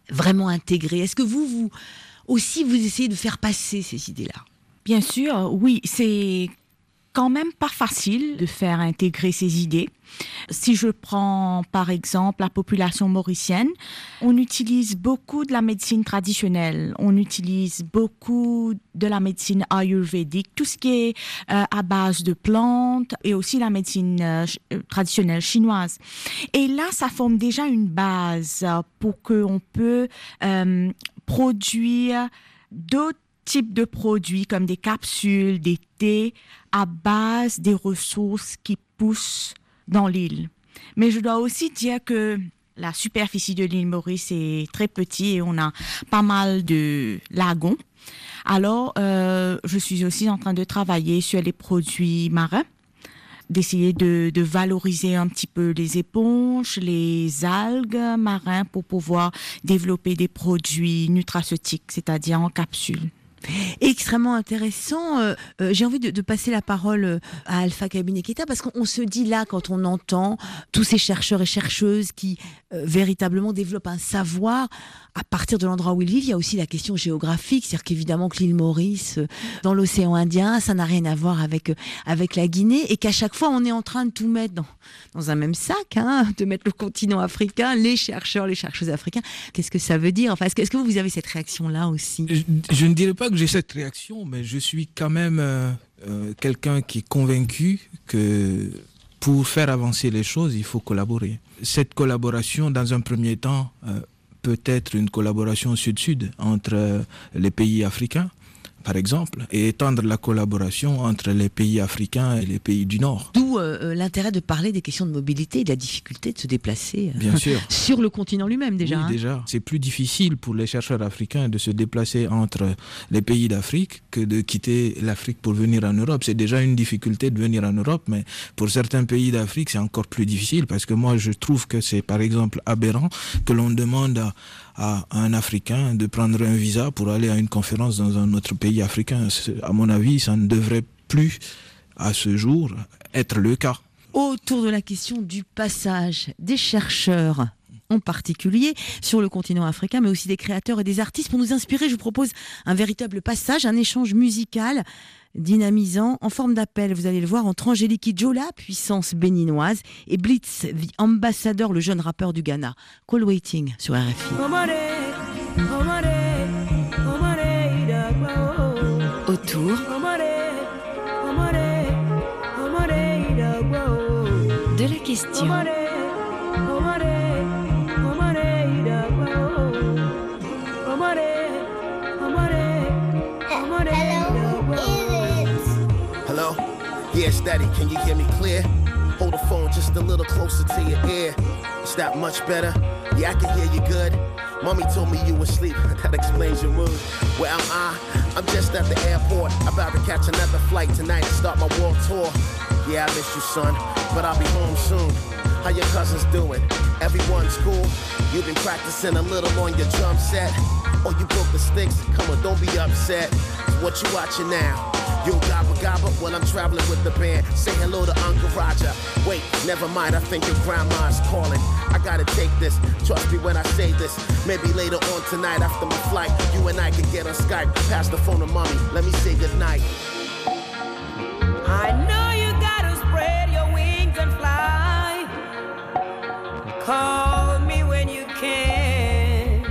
[SPEAKER 4] vraiment intégrées? Est-ce que vous, vous aussi, vous essayez de faire passer ces idées-là?
[SPEAKER 7] Bien sûr, oui, c'est quand même pas facile de faire intégrer ces idées. Si je prends par exemple la population mauricienne, on utilise beaucoup de la médecine traditionnelle, on utilise beaucoup de la médecine ayurvédique, tout ce qui est euh, à base de plantes et aussi la médecine euh, traditionnelle chinoise. Et là, ça forme déjà une base pour qu'on peut euh, produire d'autres types de produits comme des capsules, des thés à base des ressources qui poussent dans l'île. Mais je dois aussi dire que la superficie de l'île Maurice est très petite et on a pas mal de lagons. Alors, euh, je suis aussi en train de travailler sur les produits marins, d'essayer de, de valoriser un petit peu les éponges, les algues marines pour pouvoir développer des produits nutraceutiques, c'est-à-dire en capsules.
[SPEAKER 4] Extrêmement intéressant. Euh, euh, j'ai envie de, de passer la parole à Alpha Kabine Keita parce qu'on se dit là, quand on entend tous ces chercheurs et chercheuses qui euh, véritablement développent un savoir à partir de l'endroit où ils vivent, il y a aussi la question géographique, c'est-à-dire qu'évidemment que l'île Maurice, euh, dans l'océan Indien, ça n'a rien à voir avec, euh, avec la Guinée et qu'à chaque fois on est en train de tout mettre dans, dans un même sac, hein, de mettre le continent africain, les chercheurs, les chercheuses africains. Qu'est-ce que ça veut dire? Enfin, est-ce que, est-ce que vous avez cette réaction-là aussi?
[SPEAKER 8] je, je ne dirais pas que j'ai cette réaction, mais je suis quand même euh, euh, quelqu'un qui est convaincu que pour faire avancer les choses, il faut collaborer. Cette collaboration, dans un premier temps, euh, peut être une collaboration sud-sud entre euh, les pays africains, par exemple, et étendre la collaboration entre les pays africains et les pays du Nord.
[SPEAKER 4] D'où euh, l'intérêt de parler des questions de mobilité et de la difficulté de se déplacer euh,
[SPEAKER 8] Bien sûr.
[SPEAKER 4] sur le continent lui-même déjà.
[SPEAKER 8] Oui,
[SPEAKER 4] hein.
[SPEAKER 8] déjà. C'est plus difficile pour les chercheurs africains de se déplacer entre les pays d'Afrique que de quitter l'Afrique pour venir en Europe. C'est déjà une difficulté de venir en Europe, mais pour certains pays d'Afrique, c'est encore plus difficile parce que moi, je trouve que c'est par exemple aberrant que l'on demande à à un Africain de prendre un visa pour aller à une conférence dans un autre pays africain. À mon avis, ça ne devrait plus, à ce jour, être le cas.
[SPEAKER 4] Autour de la question du passage des chercheurs, en particulier sur le continent africain, mais aussi des créateurs et des artistes. Pour nous inspirer, je vous propose un véritable passage, un échange musical dynamisant, en forme d'appel, vous allez le voir, entre Angélique Kidjo, la puissance béninoise, et Blitz, the ambassadeur, le jeune rappeur du Ghana. Call Waiting sur R F I.
[SPEAKER 1] Autour de la question.
[SPEAKER 16] Hello? Yeah, steady. Can you hear me clear? Hold the phone just a little closer to your ear. Is that much better? Yeah, I can hear you good. Mommy told me you were asleep. That explains your mood. Where am I? I'm just at the airport. About to catch another flight tonight and start my world tour. Yeah, I miss you, son, but I'll be home soon. How your cousins doing? Everyone's cool? You've been practicing a little on your drum set? Oh, you broke the sticks? Come on, don't be upset. What you watching now? Yo, gabba gabba, well, I'm traveling with the band. Say hello to Uncle Roger. Wait, never mind, I think your grandma's calling. I gotta take this, trust me when I say this. Maybe later on tonight after my flight, you and I could get on Skype. Pass the phone to mommy, let me say goodnight.
[SPEAKER 17] I know you gotta spread your wings and fly. Call me when you can.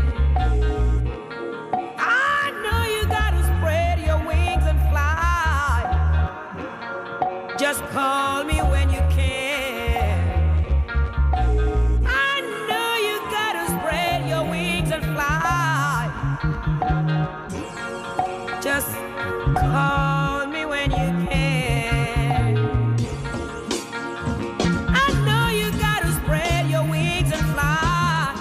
[SPEAKER 17] I know you gotta spread your wings and fly. Just call me when you can. I know you gotta spread your wings and fly. Just call me when you can. I know you gotta spread your wings and fly.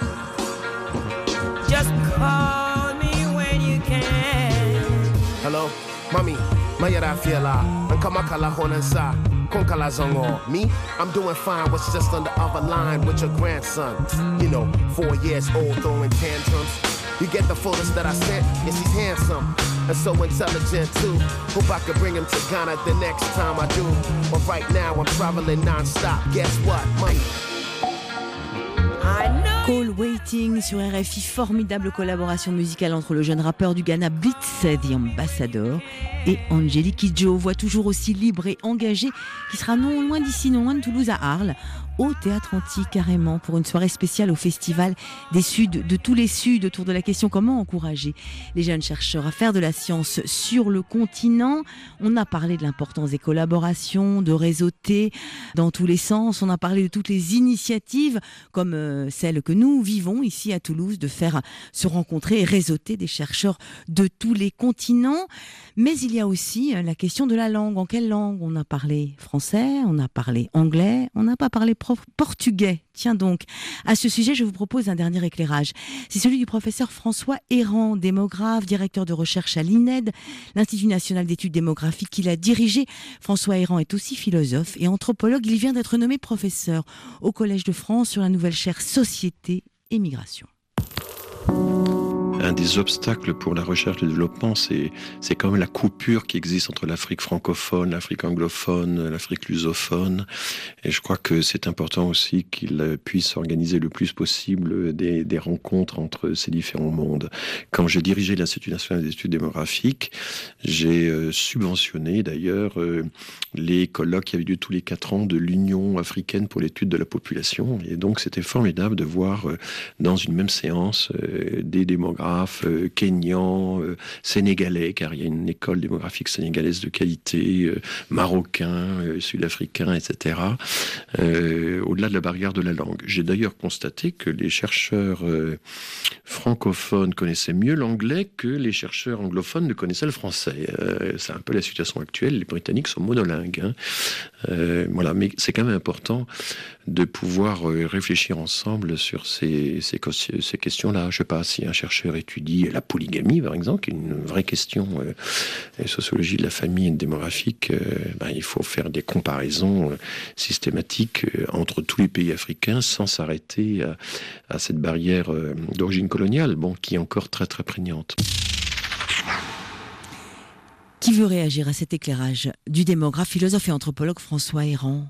[SPEAKER 17] Just call me when you can.
[SPEAKER 16] Hello, mommy, Mayara Fiela, Nkamakala Honansa, Konkala Zongo. Me, I'm doing fine, was just on the other line with your grandson. You know, four years old throwing tantrums. You get the photos that I sent? Yes, he's handsome and so intelligent too. Hope I could bring him to Ghana the next time I do. But right now I'm traveling non-stop. Guess what, money?
[SPEAKER 17] I know
[SPEAKER 4] Call Waiting sur R F I, formidable collaboration musicale entre le jeune rappeur du Ghana Blitz The Ambassador et Angélique Kidjo, voix toujours aussi libre et engagée, qui sera non loin d'ici, non loin de Toulouse, à Arles, au Théâtre Antique carrément, pour une soirée spéciale au Festival des Suds, de tous les Suds, autour de la question comment encourager les jeunes chercheurs à faire de la science sur le continent. On a parlé de l'importance des collaborations, de réseauter dans tous les sens, on a parlé de toutes les initiatives comme euh, celle que nous vivons ici à Toulouse, de faire se rencontrer et réseauter des chercheurs de tous les continents. Mais il y a aussi la question de la langue. En quelle langue? On a parlé français, on a parlé anglais, on n'a pas parlé portugais. Tiens donc, à ce sujet, je vous propose un dernier éclairage. C'est celui du professeur François Héran, démographe, directeur de recherche à l'I N E D, l'Institut national d'études démographiques qu'il a dirigé. François Héran est aussi philosophe et anthropologue. Il vient d'être nommé professeur au Collège de France sur la nouvelle chaire Société et Migration.
[SPEAKER 18] Un des obstacles pour la recherche et le développement, c'est, c'est quand même la coupure qui existe entre l'Afrique francophone, l'Afrique anglophone, l'Afrique lusophone. Et je crois que c'est important aussi qu'il puisse organiser le plus possible des, des rencontres entre ces différents mondes. Quand j'ai dirigé l'Institut national d'études démographiques, j'ai euh, subventionné d'ailleurs euh, les colloques qui avaient lieu tous les quatre ans de l'Union africaine pour l'étude de la population. Et donc c'était formidable de voir euh, dans une même séance euh, des démographes Euh, kenyans, euh, sénégalais, car il y a une école démographique sénégalaise de qualité, euh, marocains, euh, sud-africains, et cetera, euh, au-delà de la barrière de la langue. J'ai d'ailleurs constaté que les chercheurs euh, francophones connaissaient mieux l'anglais que les chercheurs anglophones ne connaissaient le français. Euh, c'est un peu la situation actuelle, les Britanniques sont monolingues. Hein. Euh, voilà, mais c'est quand même important de pouvoir euh, réfléchir ensemble sur ces, ces, ces questions-là. Je ne sais pas si un chercheur étudie la polygamie, par exemple, qui est une vraie question euh, la sociologie de la famille et de démographique. Euh, ben, il faut faire des comparaisons euh, systématiques euh, entre tous les pays africains sans s'arrêter à, à cette barrière euh, d'origine coloniale, bon, qui est encore très très prégnante.
[SPEAKER 4] Qui veut réagir à cet éclairage du démographe, philosophe et anthropologue François Héran?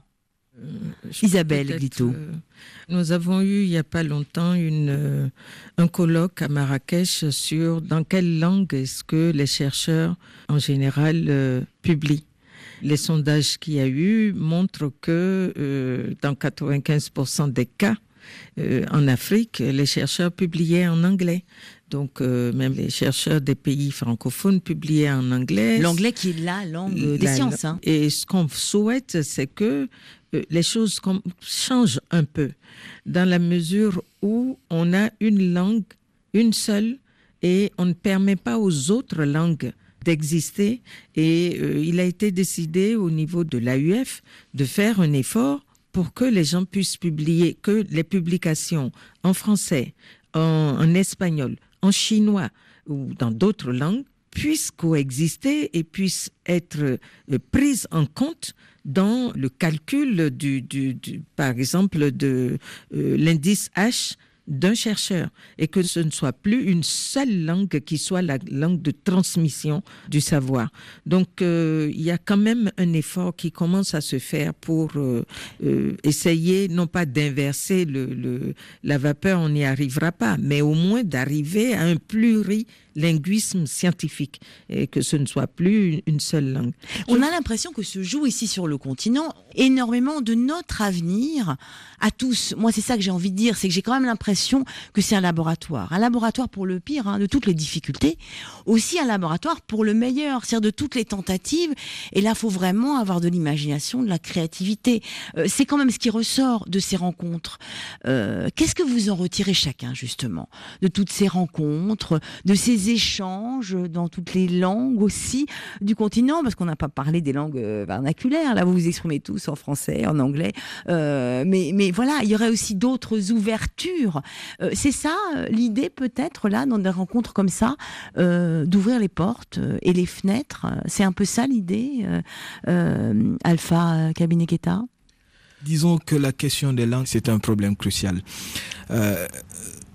[SPEAKER 4] Euh, Isabelle Glito.
[SPEAKER 5] Euh, nous avons eu il n'y a pas longtemps une, euh, un colloque à Marrakech sur dans quelle langue est-ce que les chercheurs en général euh, publient. Les sondages qu'il y a eu montrent que euh, dans quatre-vingt-quinze pour cent des cas euh, en Afrique, les chercheurs publiaient en anglais. Donc, euh, même les chercheurs des pays francophones publiaient en anglais.
[SPEAKER 4] L'anglais qui est la langue des la, sciences. Hein.
[SPEAKER 5] Et ce qu'on souhaite, c'est que euh, les choses com- changent un peu, dans la mesure où on a une langue, une seule, et on ne permet pas aux autres langues d'exister. Et euh, il a été décidé au niveau de l'A U F de faire un effort pour que les gens puissent publier, que les publications en français, en, en espagnol, en chinois ou dans d'autres langues puissent coexister et puissent être euh, prises en compte dans le calcul du, du, du par exemple de euh, l'indice H d'un chercheur, et que ce ne soit plus une seule langue qui soit la langue de transmission du savoir. Donc euh, il y a quand même un effort qui commence à se faire pour euh, euh, essayer non pas d'inverser le, le, la vapeur, on n'y arrivera pas, mais au moins d'arriver à un plurilinguisme scientifique et que ce ne soit plus une seule langue.
[SPEAKER 4] On a l'impression que se joue ici sur le continent énormément de notre avenir à tous. Moi, c'est ça que j'ai envie de dire, c'est que j'ai quand même l'impression que c'est un laboratoire. Un laboratoire pour le pire, hein, de toutes les difficultés. Aussi un laboratoire pour le meilleur, c'est-à-dire de toutes les tentatives. Et là, il faut vraiment avoir de l'imagination, de la créativité. Euh, c'est quand même ce qui ressort de ces rencontres. Euh, qu'est-ce que vous en retirez chacun, justement, de toutes ces rencontres, de ces échanges dans toutes les langues aussi du continent, parce qu'on n'a pas parlé des langues vernaculaires. Là, vous vous exprimez tous en français, en anglais. Euh, mais, mais voilà, il y aurait aussi d'autres ouvertures. Euh, c'est ça l'idée peut-être là dans des rencontres comme ça, euh, d'ouvrir les portes euh, et les fenêtres. C'est un peu ça l'idée, euh, euh, Alpha Kabineketa.
[SPEAKER 8] Disons que la question des langues, c'est un problème crucial. Euh,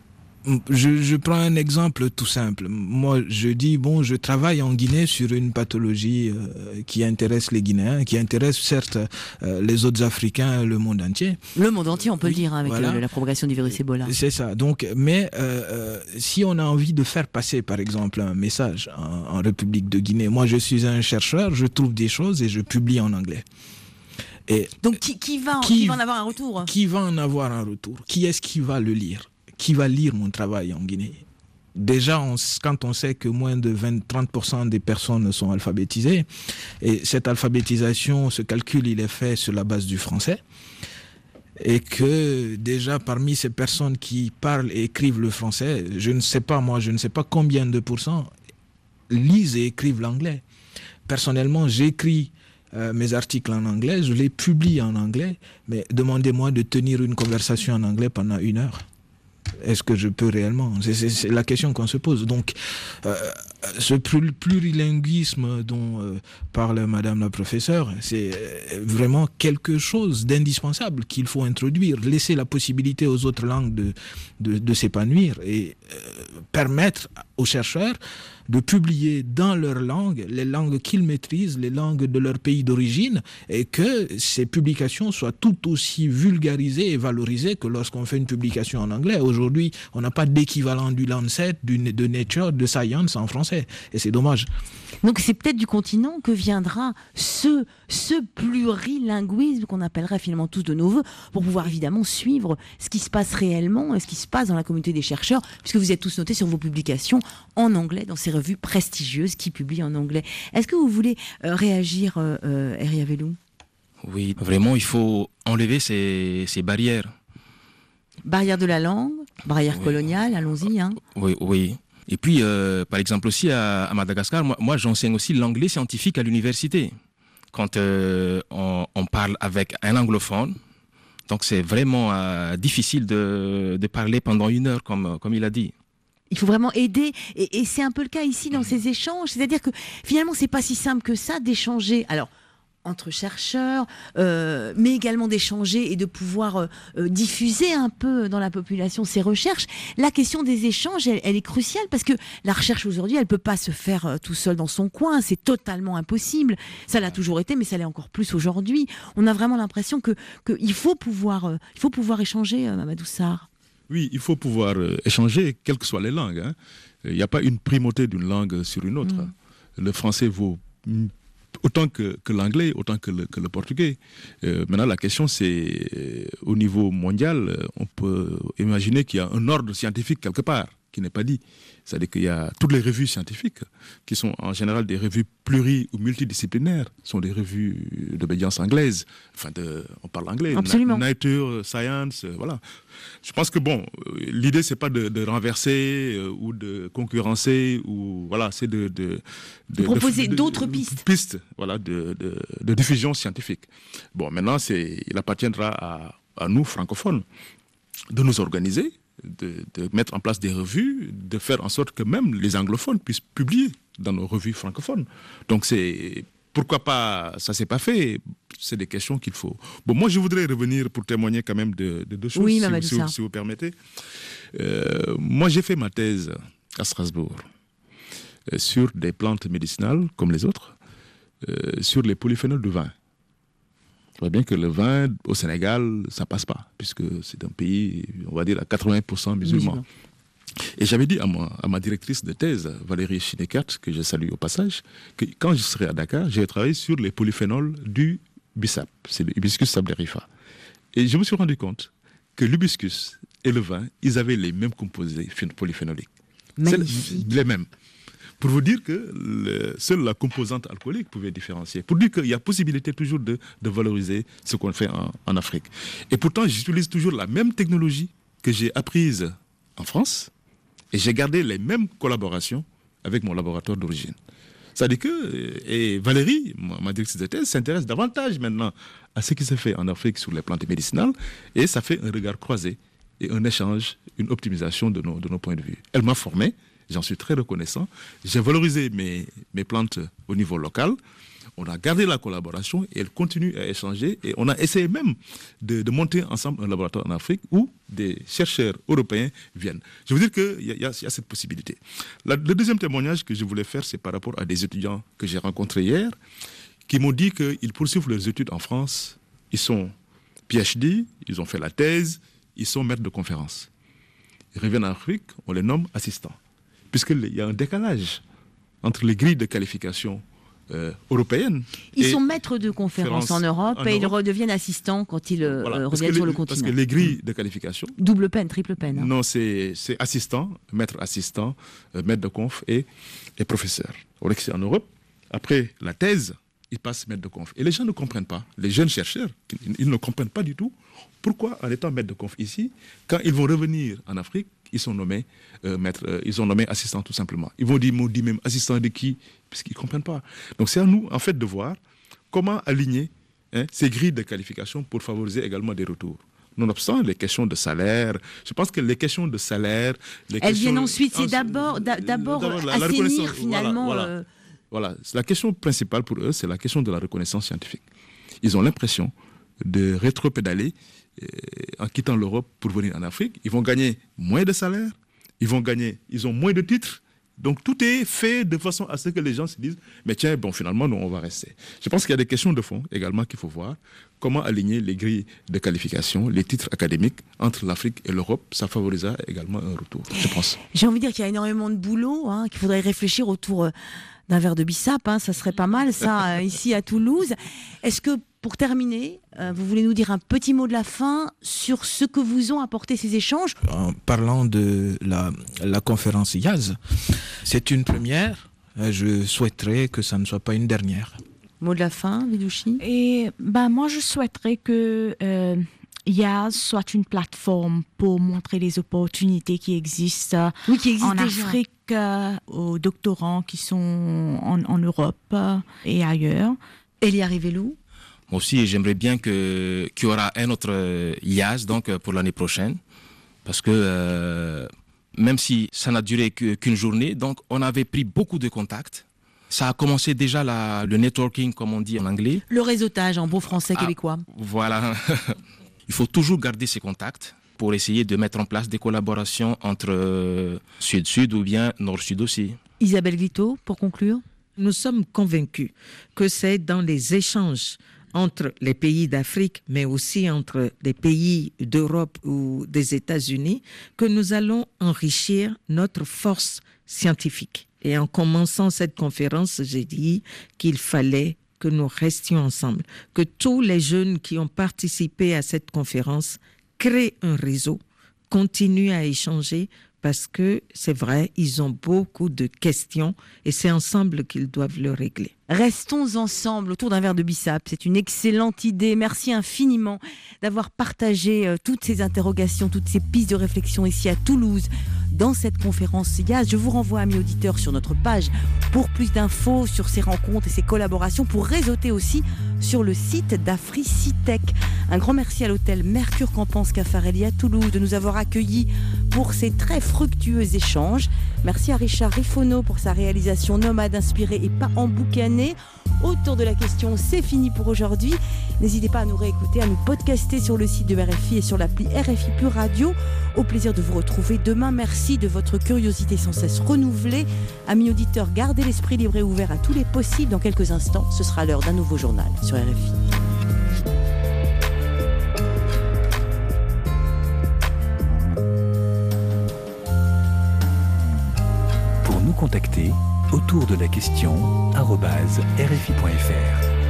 [SPEAKER 8] Je, je prends un exemple tout simple. Moi, je dis, bon, je travaille en Guinée sur une pathologie euh, qui intéresse les Guinéens, qui intéresse certes euh, les autres Africains, le monde entier.
[SPEAKER 4] Le monde entier, on peut oui, le dire, hein, avec voilà. le, la propagation du virus Ebola.
[SPEAKER 8] C'est ça. Donc, mais euh, euh, si on a envie de faire passer, par exemple, un message en, en République de Guinée, moi, je suis un chercheur, je trouve des choses et je publie en anglais.
[SPEAKER 4] Et donc, qui, qui, va, qui, qui va en avoir un retour?
[SPEAKER 8] Qui va en avoir un retour? Qui est-ce qui va le lire? Qui va lire mon travail en Guinée? Déjà, on, quand on sait que moins de vingt à trente pour cent des personnes sont alphabétisées, et cette alphabétisation, ce calcul, il est fait sur la base du français, et que déjà parmi ces personnes qui parlent et écrivent le français, je ne sais pas, moi, je ne sais pas combien de pourcents lisent et écrivent l'anglais. Personnellement, j'écris Euh, mes articles en anglais, je les publie en anglais, mais demandez-moi de tenir une conversation en anglais pendant une heure. Est-ce que je peux réellement? C'est, c'est, c'est la question qu'on se pose. Donc, euh, ce plurilinguisme dont euh, parle Madame la professeure, c'est vraiment quelque chose d'indispensable qu'il faut introduire. Laisser la possibilité aux autres langues de, de, de s'épanouir et euh, permettre aux chercheurs de publier dans leur langue, les langues qu'ils maîtrisent, les langues de leur pays d'origine, et que ces publications soient tout aussi vulgarisées et valorisées que lorsqu'on fait une publication en anglais. Aujourd'hui, on n'a pas d'équivalent du Lancet, du, de Nature, de Science en français, et c'est dommage.
[SPEAKER 4] Donc c'est peut-être du continent que viendra ce, ce plurilinguisme qu'on appellerait finalement tous de nos voeux, pour pouvoir évidemment suivre ce qui se passe réellement et ce qui se passe dans la communauté des chercheurs, puisque vous êtes tous notés sur vos publications en anglais dans ces revues prestigieuses qui publient en anglais. Est-ce que vous voulez euh, réagir, euh, euh, Eria Velou?
[SPEAKER 2] Oui, vraiment, il faut enlever ces, ces barrières.
[SPEAKER 4] Barrière de la langue, barrière
[SPEAKER 2] oui.
[SPEAKER 4] coloniale, allons-y. Hein.
[SPEAKER 2] Oui, oui. Et puis, euh, par exemple aussi à, à Madagascar, moi, moi j'enseigne aussi l'anglais scientifique à l'université. Quand euh, on, on parle avec un anglophone, donc c'est vraiment euh, difficile de, de parler pendant une heure, comme, comme il a dit.
[SPEAKER 4] Il faut vraiment aider, et, et c'est un peu le cas ici dans ces échanges. C'est-à-dire que finalement, c'est pas si simple que ça d'échanger. Alors, entre chercheurs, euh, mais également d'échanger et de pouvoir euh, diffuser un peu dans la population ces recherches. La question des échanges, elle, elle est cruciale parce que la recherche aujourd'hui, elle peut pas se faire euh, tout seul dans son coin. C'est totalement impossible. Ça l'a toujours été, mais ça l'est encore plus aujourd'hui. On a vraiment l'impression que, que il faut pouvoir, euh, il faut pouvoir échanger, euh, Mamadou Sarr.
[SPEAKER 6] Oui, il faut pouvoir euh, échanger, quelles que soient les langues. Hein. Il n'y a pas une primauté d'une langue sur une autre. Mm. Le français vaut autant que, que l'anglais, autant que le, que le portugais. Euh, maintenant, la question, c'est, euh, au niveau mondial, on peut imaginer qu'il y a un ordre scientifique quelque part, qui n'est pas dit. C'est-à-dire qu'il y a toutes les revues scientifiques, qui sont en général des revues pluri- ou multidisciplinaires, sont des revues d'obédience anglaise. Enfin, de, on parle anglais.
[SPEAKER 4] Absolument.
[SPEAKER 6] Na- Nature, Science, euh, voilà. Je pense que, bon, euh, l'idée, c'est pas de, de renverser euh, ou de concurrencer, ou, voilà, c'est de... de,
[SPEAKER 4] de, de proposer
[SPEAKER 6] de, de,
[SPEAKER 4] d'autres pistes.
[SPEAKER 6] Pistes, voilà, de, de, de diffusion scientifique. Bon, maintenant, c'est, il appartiendra à, à nous, francophones, de nous organiser, De, de mettre en place des revues, de faire en sorte que même les anglophones puissent publier dans nos revues francophones. Donc c'est pourquoi pas, ça s'est pas fait. C'est des questions qu'il faut. Bon, moi je voudrais revenir pour témoigner quand même de, de deux choses,
[SPEAKER 4] oui,
[SPEAKER 6] si, vous, si, vous, si vous permettez. Euh, moi j'ai fait ma thèse à Strasbourg euh, sur des plantes médicinales comme les autres, euh, sur les polyphénols du vin. Je vois bien que le vin, au Sénégal, ça passe pas, puisque c'est un pays, on va dire, à quatre-vingts pour cent musulmans. Musulman. Et j'avais dit à ma, à ma directrice de thèse, Valérie Chinekert, que je salue au passage, que quand je serai à Dakar, j'ai travaillé sur les polyphénols du bissap, c'est le hibiscus sablerifa. Et je me suis rendu compte que l'hibiscus et le vin, ils avaient les mêmes composés polyphénoliques.
[SPEAKER 4] Magnifique.
[SPEAKER 6] C'est les mêmes. Pour vous dire que le, seule la composante alcoolique pouvait différencier. Pour dire qu'il y a possibilité toujours de, de valoriser ce qu'on fait en, en Afrique. Et pourtant, j'utilise toujours la même technologie que j'ai apprise en France et j'ai gardé les mêmes collaborations avec mon laboratoire d'origine. C'est-à-dire que et Valérie, ma directrice de thèse, s'intéresse davantage maintenant à ce qui se fait en Afrique sur les plantes médicinales et ça fait un regard croisé et un échange, une optimisation de nos, de nos points de vue. Elle m'a formé. J'en suis très reconnaissant. J'ai valorisé mes, mes plantes au niveau local. On a gardé la collaboration et elle continue à échanger. Et on a essayé même de, de monter ensemble un laboratoire en Afrique où des chercheurs européens viennent. Je veux dire qu'il y, y, y a cette possibilité. La, le deuxième témoignage que je voulais faire, c'est par rapport à des étudiants que j'ai rencontrés hier, qui m'ont dit qu'ils poursuivent leurs études en France. Ils sont P H D, ils ont fait la thèse, ils sont maîtres de conférences. Ils reviennent en Afrique, on les nomme assistants. Puisqu'il y a un décalage entre les grilles de qualification euh, européennes.
[SPEAKER 4] Ils sont maîtres de conférences en Europe en et Europe. Ils redeviennent assistants quand ils voilà, euh, reviennent sur
[SPEAKER 6] les,
[SPEAKER 4] le continent.
[SPEAKER 6] Parce que les grilles de qualification...
[SPEAKER 4] Double peine, triple peine. Hein.
[SPEAKER 6] Non, c'est assistant, maître assistant, euh, maître de conf et, et professeur. C'est en Europe. Après la thèse, ils passent maître de conf. Et les gens ne comprennent pas. Les jeunes chercheurs, ils ne comprennent pas du tout pourquoi, en étant maître de conf ici, quand ils vont revenir en Afrique, ils sont nommés euh, maître, euh, ils sont nommés assistants tout simplement. Ils vont dire, m'ont dit même assistant de qui, puisqu'ils ne comprennent pas. Donc c'est à nous, en fait, de voir comment aligner hein, ces grilles de qualification pour favoriser également des retours. Nonobstant les questions de salaire, je pense que les questions de salaire... Les
[SPEAKER 4] Elles
[SPEAKER 6] questions,
[SPEAKER 4] viennent ensuite, c'est d'abord d'abord assainir finalement...
[SPEAKER 6] Voilà, voilà. Euh... voilà. La question principale pour eux, c'est la question de la reconnaissance scientifique. Ils ont l'impression de rétropédaler euh, en quittant l'Europe pour venir en Afrique. Ils vont gagner moins de salaire, ils vont gagner, ils ont moins de titres. Donc tout est fait de façon à ce que les gens se disent mais tiens, bon, finalement, nous, on va rester. Je pense qu'il y a des questions de fond également qu'il faut voir. Comment aligner les grilles de qualification, les titres académiques entre l'Afrique et l'Europe, ça favorisera également un retour, je pense.
[SPEAKER 4] J'ai envie de dire qu'il y a énormément de boulot, hein, qu'il faudrait réfléchir autour d'un verre de bissap, hein, ça serait pas mal, ça, ici à Toulouse. Est-ce que, pour terminer, euh, vous voulez nous dire un petit mot de la fin sur ce que vous ont apporté ces échanges?
[SPEAKER 8] En parlant de la, la conférence Y A Z, c'est une première. Je souhaiterais que ça ne soit pas une dernière.
[SPEAKER 4] Mot de la fin, Vidouchi?
[SPEAKER 7] Et ben, moi, je souhaiterais que euh, Y A Z soit une plateforme pour montrer les opportunités qui existent,
[SPEAKER 4] oui, qui existent
[SPEAKER 7] en
[SPEAKER 4] déjà.
[SPEAKER 7] Afrique, euh, aux doctorants qui sont en, en Europe euh, et ailleurs.
[SPEAKER 4] Elia Rivelou?
[SPEAKER 2] Moi aussi, j'aimerais bien que, qu'il y aura un autre Y A Z donc, pour l'année prochaine. Parce que euh, même si ça n'a duré qu'une journée, donc on avait pris beaucoup de contacts. Ça a commencé déjà la, le networking, comme on dit en anglais.
[SPEAKER 4] Le réseautage en bon français québécois.
[SPEAKER 2] Ah, voilà. Il faut toujours garder ces contacts pour essayer de mettre en place des collaborations entre euh, Sud-Sud ou bien Nord-Sud aussi.
[SPEAKER 4] Isabelle Guiteau, pour conclure.
[SPEAKER 5] Nous sommes convaincus que c'est dans les échanges entre les pays d'Afrique, mais aussi entre les pays d'Europe ou des États-Unis, que nous allons enrichir notre force scientifique. Et en commençant cette conférence, j'ai dit qu'il fallait que nous restions ensemble, que tous les jeunes qui ont participé à cette conférence créent un réseau, continuent à échanger, parce que c'est vrai, ils ont beaucoup de questions et c'est ensemble qu'ils doivent le régler.
[SPEAKER 4] Restons ensemble autour d'un verre de bissap, c'est une excellente idée. Merci infiniment d'avoir partagé euh, toutes ces interrogations, toutes ces pistes de réflexion ici à Toulouse dans cette conférence Y A Z. Je vous renvoie, amis auditeurs, sur notre page pour plus d'infos sur ces rencontres et ces collaborations, pour réseauter aussi sur le site d'AfriCitech. Un grand merci à l'hôtel Mercure Campance Caffarelli à Toulouse de nous avoir accueillis pour ces très fructueux échanges. Merci à Richard Rifono pour sa réalisation nomade, inspirée et pas emboucanée. Autour de la question, c'est fini pour aujourd'hui. N'hésitez pas à nous réécouter, à nous podcaster sur le site de R F I et sur l'appli R F I Pure Radio. Au plaisir de vous retrouver demain. Merci de votre curiosité sans cesse renouvelée. Amis auditeurs, gardez l'esprit libre et ouvert à tous les possibles. Dans quelques instants, ce sera l'heure d'un nouveau journal sur R F I.
[SPEAKER 3] Pour nous contacter, autour de la question arobase r f i point f r.